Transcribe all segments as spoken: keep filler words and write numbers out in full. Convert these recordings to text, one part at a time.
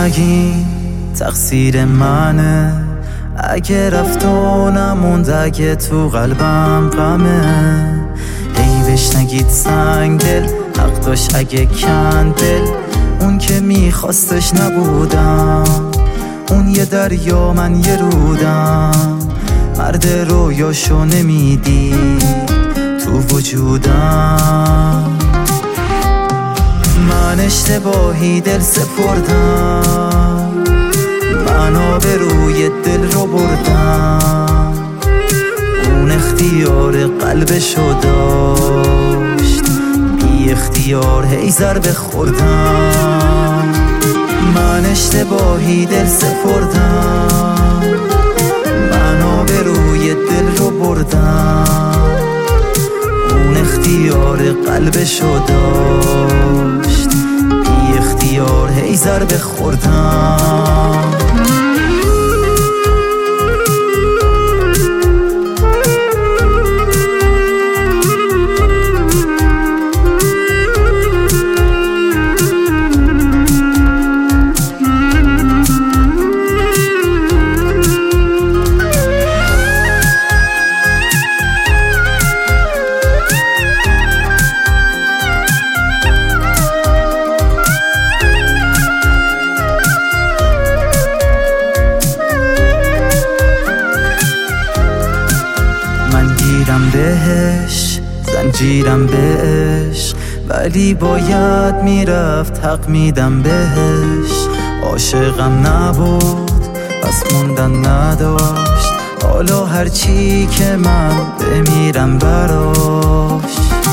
نگین تقصیر منه، اگه رفت و نموند، اگه تو قلبم غمه. عیبش نگید سنگ دل، حق داشت اگه کندل. اون که میخواستش نبودم، اون یه دریا من یه رودم. مرد رویاشو نمیدید تو وجودم. من اشتباهی دل سپردم، من آبروی دل رو بردم. اون اختیار قلبشو داشت، بی اختیار هی ضربه خوردم. من اشتباهی دل سپردم، من آبروی دل رو بردم. اون اختیار قلبشو داشت، بی اختیار هی ضربه خوردم. گیرم بهش، زنجیرم بهش، ولی باید میرفت، حق میدم بهش. عاشقم نبود پس موندن نداشت، حالا هرچی که من بمیرم براش.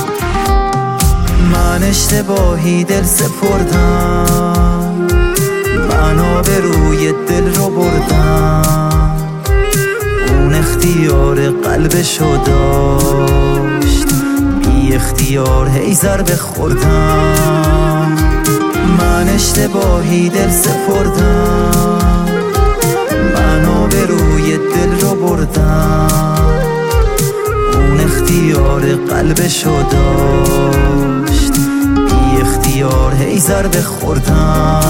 من اشتباهی دل سپردم، من آبروی دل رو بردم. اون اختیار قلبشو داشت، بی اختیار هی ضربه خوردم. من اشتباهی دل سپردم، من آبروی دل رو بردم. اون اختیار قلبشو داشت، بی اختیار هی ضربه خوردم.